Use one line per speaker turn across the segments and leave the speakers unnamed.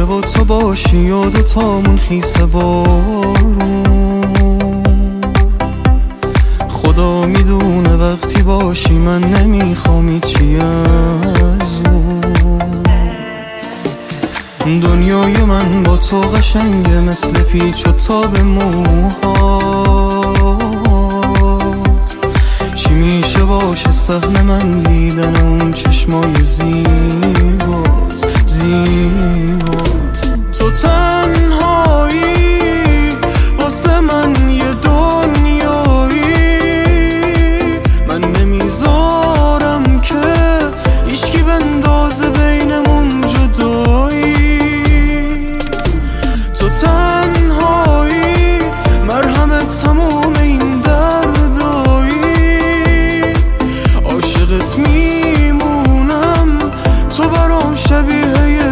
و تو باشی و دوتامون خیس بارون. خدا میدونه وقتی باشی من نمیخوام هیچی از اون. دنیای من با تو قشنگه مثل پیچ و تاب موهات. چی میشه باشه سهم من دیدن اون چشمای زیبات زیبات. تو تنهایی واسه من یه دنیایی، من نمیذارم که هیچکی بندازه بینمون جدایی. تو تنهایی مرهم تموم این دردایی، عاشقت میمونم تو برام شبیه یه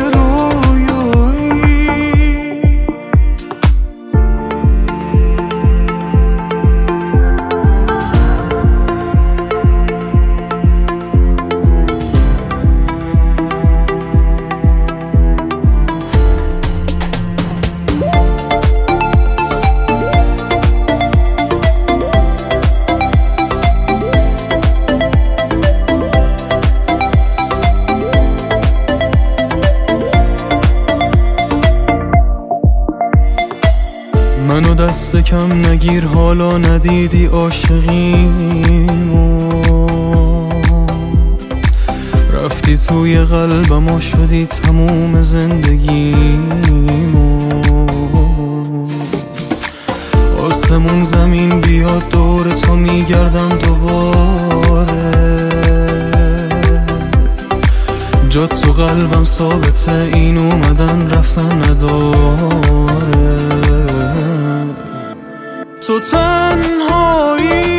منو دست کم نگیر حالا ندیدی عاشقیمو، رفتی توی قلبم و شدی تموم زندگیمو. آسمون زمین بیاد دور تو میگردم دوباره، جا تو قلبم ثابته این اومدن رفتن نداره. تو تنهایی